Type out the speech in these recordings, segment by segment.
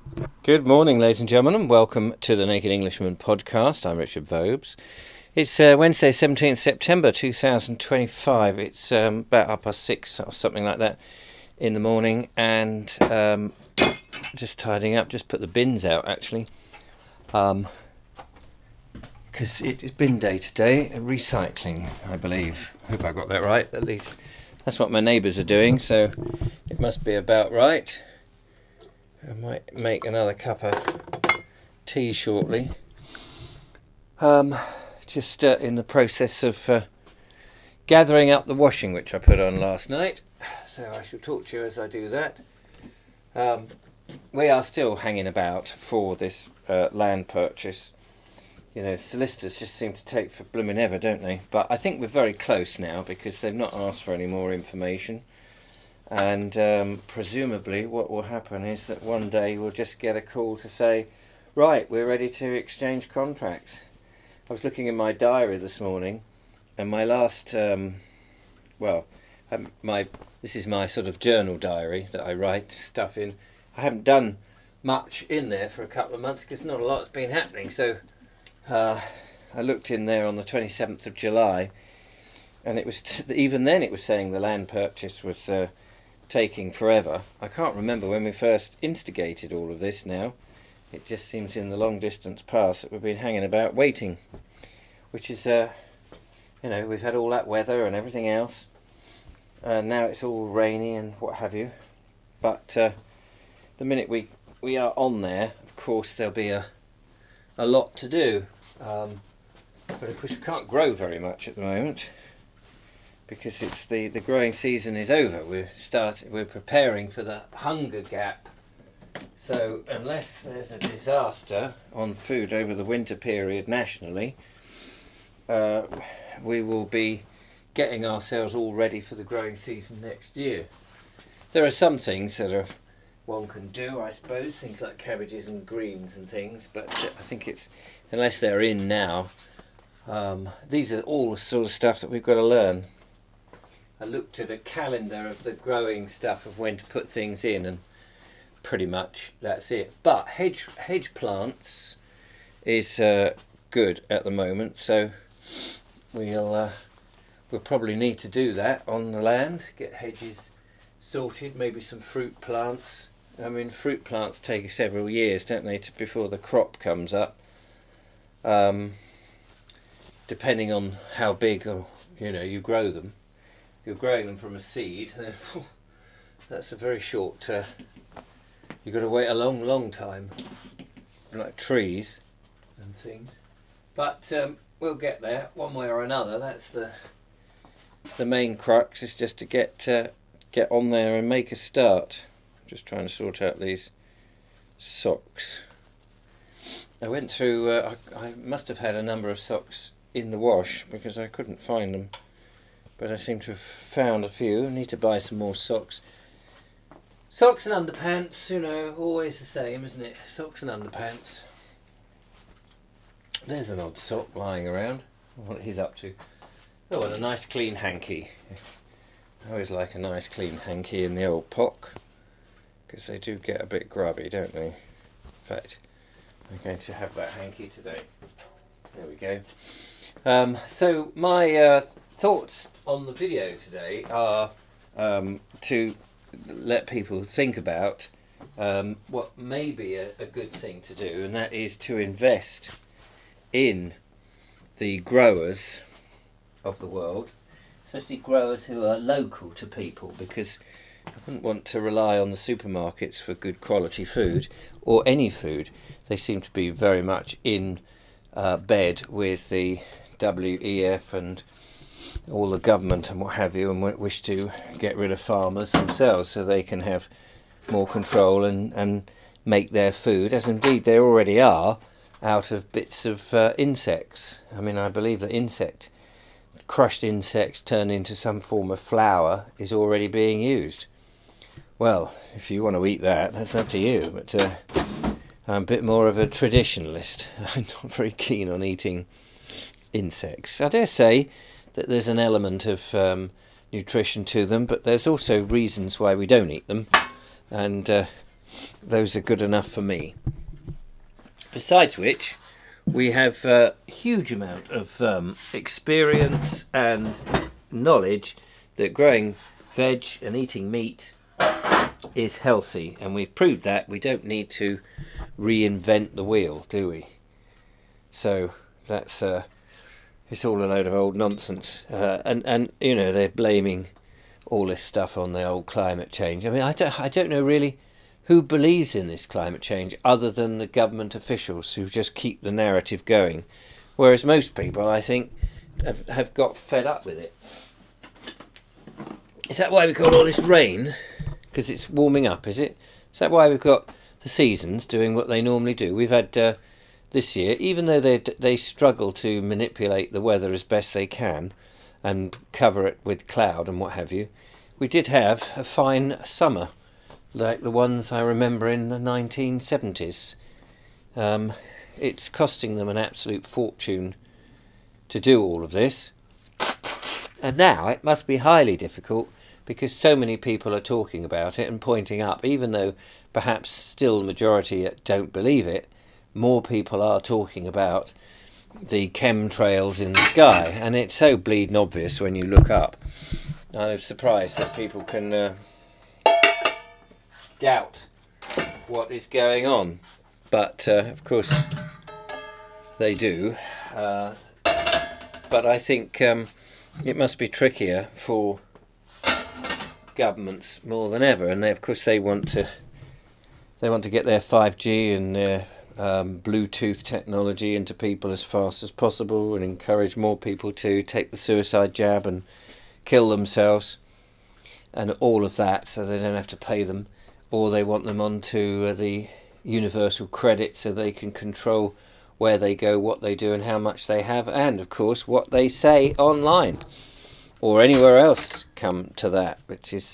Good morning, ladies and gentlemen, and welcome to the Naked Englishman podcast. I'm Richard Vobes. It's Wednesday, 17th September 2025. It's about 6:30 or something like that in the morning, and just tidying up, just put the bins out actually, because it's bin day today, recycling, I believe. I hope I got that right, at least that's what my neighbours are doing, so it must be about right. I might make another cup of tea shortly. Just in the process of gathering up the washing which I put on last night. So I shall talk to you as I do that. We are still hanging about for this land purchase. You know, solicitors just seem to take for blooming ever, don't they? But I think we're very close now because they've not asked for any more information. And presumably what will happen is that one day we'll just get a call to say, right, we're ready to exchange contracts. I was looking in my diary this morning, and my last, this is my sort of journal diary that I write stuff in. I haven't done much in there for a couple of months because not a lot's been happening. So I looked in there on the 27th of July, and it was even then it was saying the land purchase was taking forever. I can't remember when we first instigated all of this now. It just seems in the long distance past that we've been hanging about waiting, which is, we've had all that weather and everything else, and now it's all rainy and what have you. But the minute we are on there, of course there'll be a lot to do. But of course we can't grow very much at the moment, because it's the growing season is over. We're preparing for the hunger gap. So unless there's a disaster on food over the winter period nationally, we will be getting ourselves all ready for the growing season next year. There are some things that one can do, I suppose, things like cabbages and greens and things, but I think it's, unless they're in now, these are all the sort of stuff that we've got to learn. I looked at a calendar of the growing stuff of when to put things in, and pretty much that's it. But hedge plants is good at the moment, so we'll probably need to do that on the land, get hedges sorted, maybe some fruit plants. I mean, fruit plants take several years, don't they, before the crop comes up, depending on how big you grow them. If you're growing them from a seed, then that's a very short, you've got to wait a long time, like trees and things. But we'll get there one way or another. That's the main crux, is just to get on there and make a start. Just trying to sort out these socks. I went through, I must have had a number of socks in the wash because I couldn't find them. But I seem to have found a few. I need to buy some more socks. Socks and underpants, always the same, isn't it? Socks and underpants. There's an odd sock lying around. I wonder what he's up to. Oh, and a nice clean hanky. I always like a nice clean hanky in the old pock, because they do get a bit grubby, don't they? In fact, I'm going to have that hanky today. There we go. So my thoughts on the video today are to let people think about what may be a good thing to do, and that is to invest in the growers of the world, especially growers who are local to people, because I wouldn't want to rely on the supermarkets for good quality food, or any food. They seem to be very much in bed with the WEF and all the government and what have you, and wish to get rid of farmers themselves so they can have more control and make their food, as indeed they already are, out of bits of insects. I mean, I believe that crushed insects turned into some form of flour is already being used. Well, if you want to eat that, that's up to you, but I'm a bit more of a traditionalist. I'm not very keen on eating insects. I dare say that there's an element of nutrition to them, but there's also reasons why we don't eat them, and those are good enough for me. Besides which, we have a huge amount of experience and knowledge that growing veg and eating meat is healthy, and we've proved that. We don't need to reinvent the wheel, do we? So that's it's all a load of old nonsense, and you know, they're blaming all this stuff on the old climate change. I mean, I don't know really who believes in this climate change other than the government officials who just keep the narrative going, whereas most people, I think, have got fed up with it. Is that why we've got all this rain? Because it's warming up, is it? Is that why we've got the seasons doing what they normally do? We've had this year, even though they struggle to manipulate the weather as best they can and cover it with cloud and what have you, we did have a fine summer, like the ones I remember in the 1970s. It's costing them an absolute fortune to do all of this. And now it must be highly difficult because so many people are talking about it and pointing up, even though perhaps still the majority don't believe it, more people are talking about the chemtrails in the sky, and it's so bleeding obvious when you look up. I'm surprised that people can doubt what is going on, but of course they do. But I think it must be trickier for governments more than ever, and of course they want to get their 5G and their Bluetooth technology into people as fast as possible, and encourage more people to take the suicide jab and kill themselves and all of that, so they don't have to pay them, or they want them onto the universal credit so they can control where they go, what they do and how much they have, and of course what they say online or anywhere else come to that, which is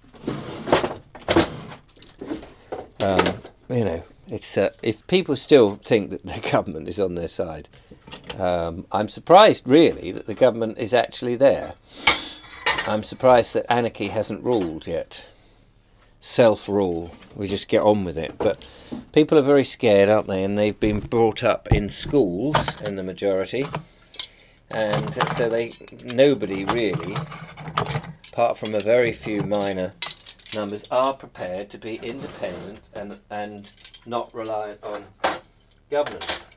you know, it's if people still think that the government is on their side, I'm surprised really that the government is actually there. I'm surprised that anarchy hasn't ruled yet. Self-rule, we just get on with it. But people are very scared, aren't they? And they've been brought up in schools in the majority, and so nobody really, apart from a very few minor numbers, are prepared to be independent and not reliant on government,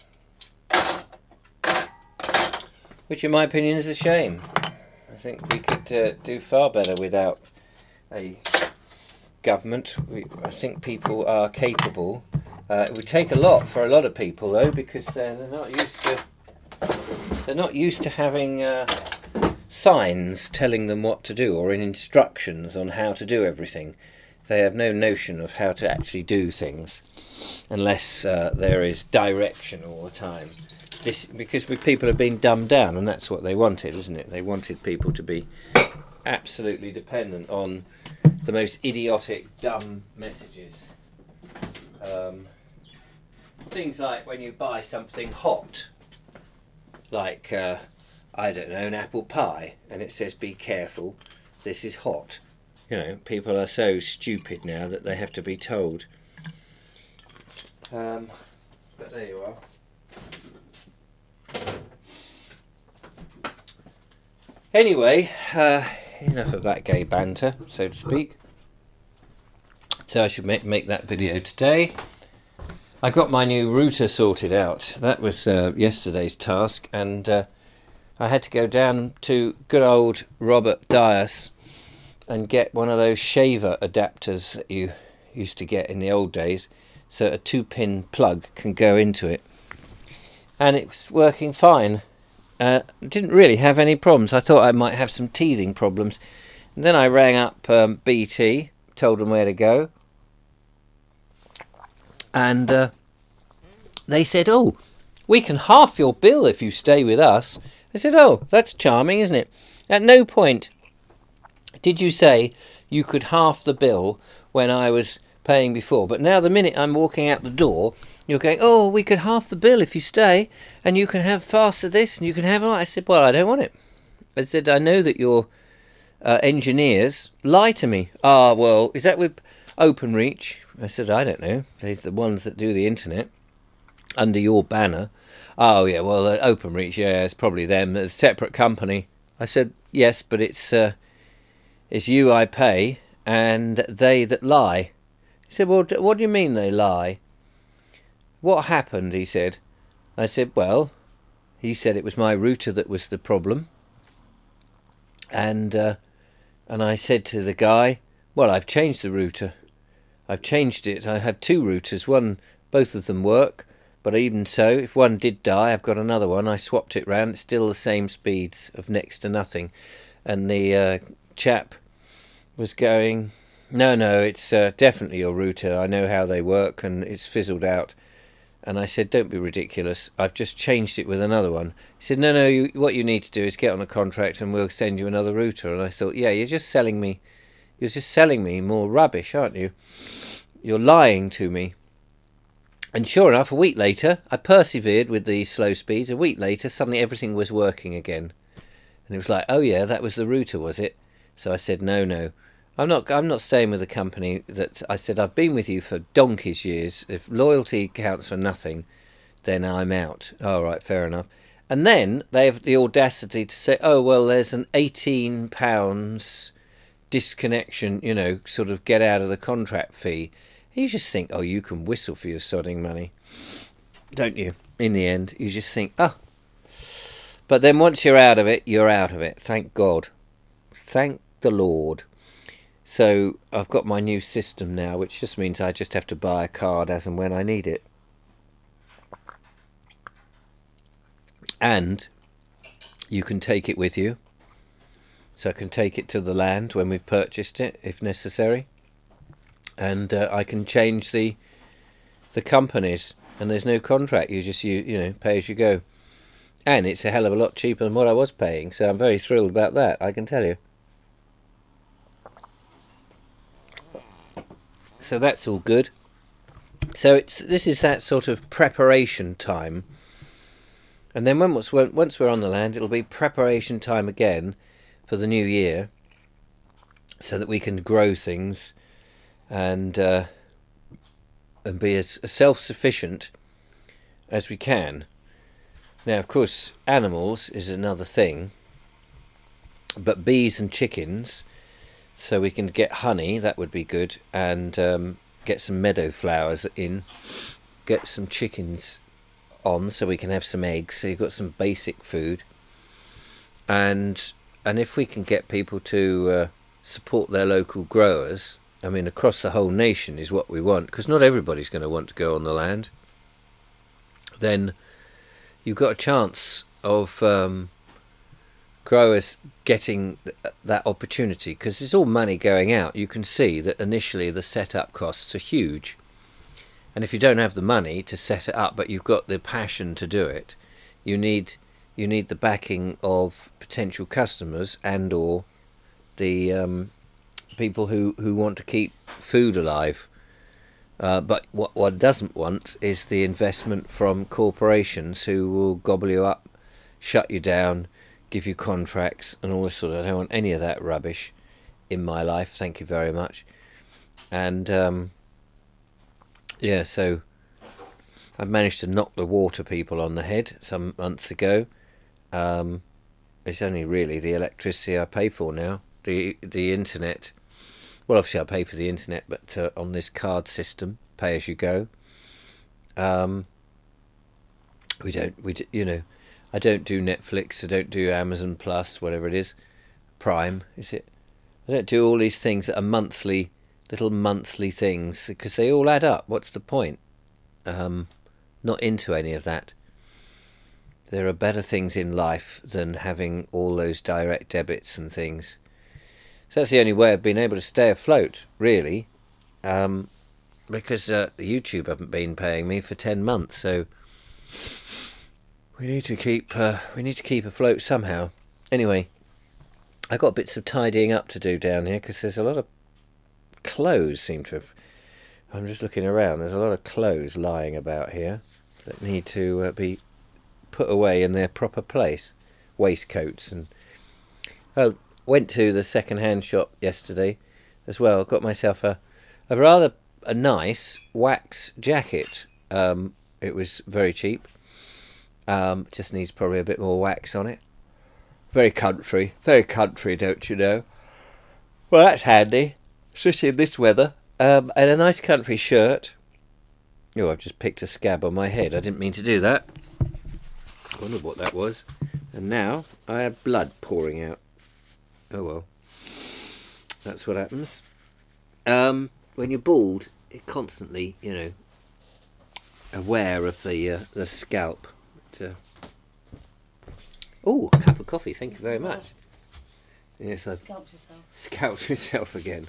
which in my opinion is a shame. I think we could do far better without a government. I think people are capable. It would take a lot for a lot of people though, because they're not used to having signs telling them what to do, or in instructions on how to do everything. They have no notion of how to actually do things unless there is direction all the time. This because people have been dumbed down, and that's what they wanted, isn't it? They wanted people to be absolutely dependent on the most idiotic, dumb messages. Things like when you buy something hot, like I don't know, an apple pie, and it says "Be careful, this is hot." You know, people are so stupid now that they have to be told. But there you are. Anyway, enough of that gay banter, so to speak. So I should make that video today. I got my new router sorted out. That was yesterday's task, and I had to go down to good old Robert Dias and get one of those shaver adapters that you used to get in the old days, so a 2-pin plug can go into it. And it was working fine. Didn't really have any problems. I thought I might have some teething problems. And then I rang up BT, told them where to go. And they said, "Oh, we can half your bill if you stay with us." I said, "Oh, that's charming, isn't it? At no point did you say you could half the bill when I was paying before. But now the minute I'm walking out the door, you're going, 'Oh, we could half the bill if you stay, and you can have faster this, and you can have..." I said, "Well, I don't want it." I said, "I know that your engineers lie to me." "Ah, well, is that with OpenReach?" I said, I don't know. They're the ones that do the internet under your banner. Oh, yeah, well, OpenReach, yeah, it's probably them. It's a separate company. I said, yes, but it's you I pay and they that lie. He said, well, what do you mean they lie? What happened, he said. I said, well, he said it was my router that was the problem. And I said to the guy, well, I've changed the router. I've changed it. I have two routers. Both of them work. But even so, if one did die, I've got another one. I swapped it round. It's still the same speeds of next to nothing. And the chap was going, no, it's definitely your router. I know how they work and it's fizzled out. And I said, don't be ridiculous. I've just changed it with another one. He said, no, what you need to do is get on a contract and we'll send you another router. And I thought, yeah, you're just selling me more rubbish, aren't you? You're lying to me. And sure enough, a week later, I persevered with the slow speeds. A week later, suddenly everything was working again. And it was like, oh yeah, that was the router, was it? So I said, no. I'm not staying with a company that I said I've been with you for donkey's years. If loyalty counts for nothing, then I'm out. All right, fair enough. And then they have the audacity to say, oh, well, there's an £18 disconnection, sort of get out of the contract fee. You just think, oh, you can whistle for your sodding money, don't you? In the end, you just think, oh. But then once you're out of it, you're out of it. Thank God. Thank the Lord. So I've got my new system now, which just means I just have to buy a card as and when I need it. And you can take it with you. So I can take it to the land when we've purchased it, if necessary. And I can change the companies. And there's no contract. You just, pay as you go. And it's a hell of a lot cheaper than what I was paying. So I'm very thrilled about that, I can tell you. So that's all good. So this is that sort of preparation time. And then once we're on the land, it'll be preparation time again for the new year, so that we can grow things and be as self-sufficient as we can. Now, of course, animals is another thing, but bees and chickens, so we can get honey, that would be good, and get some meadow flowers in, get some chickens on so we can have some eggs, so you've got some basic food. And if we can get people to support their local growers, I mean, across the whole nation is what we want, because not everybody's going to want to go on the land, then you've got a chance of growers getting that opportunity, because it's all money going out. You can see that initially the setup costs are huge, and if you don't have the money to set it up but you've got the passion to do it, you need the backing of potential customers and or the people who want to keep food alive. But what one doesn't want is the investment from corporations who will gobble you up, shut you down, give you contracts and all this sort of... I don't want any of that rubbish in my life, thank you very much. And yeah, so I've managed to knock the water people on the head some months ago. It's only really the electricity I pay for now. The internet, well, obviously I pay for the internet, but on this card system, pay as you go. I don't do Netflix, I don't do Amazon Plus, whatever it is, Prime, is it? I don't do all these things that are little monthly things, because they all add up. What's the point? Not into any of that. There are better things in life than having all those direct debits and things. So that's the only way I've been able to stay afloat, really, because YouTube haven't been paying me for 10 months, so we need to keep afloat somehow. Anyway, I got bits of tidying up to do down here, because there's a lot of clothes seem to have... I'm just looking around. There's a lot of clothes lying about here that need to be put away in their proper place. Waistcoats and... Oh, went to the second-hand shop yesterday as well. Got myself a rather a nice wax jacket. It was very cheap. Just needs probably a bit more wax on it. Very country, don't you know? Well, that's handy, especially in this weather. And a nice country shirt. Oh, I've just picked a scab on my head. I didn't mean to do that. I wonder what that was. And now I have blood pouring out. Oh well. That's what happens. When you're bald, you're constantly, aware of the scalp. Oh, a cup of coffee. Thank you very much. Yes, I Scalped yourself. Scalped myself again.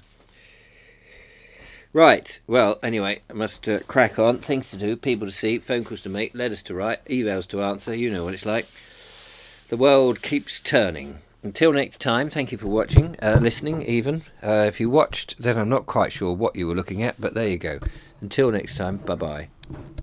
Right. Well, anyway, I must crack on. Things to do, people to see, phone calls to make, letters to write, emails to answer. You know what it's like. The world keeps turning. Until next time, thank you for watching, listening even. If you watched, then I'm not quite sure what you were looking at, but there you go. Until next time, bye-bye.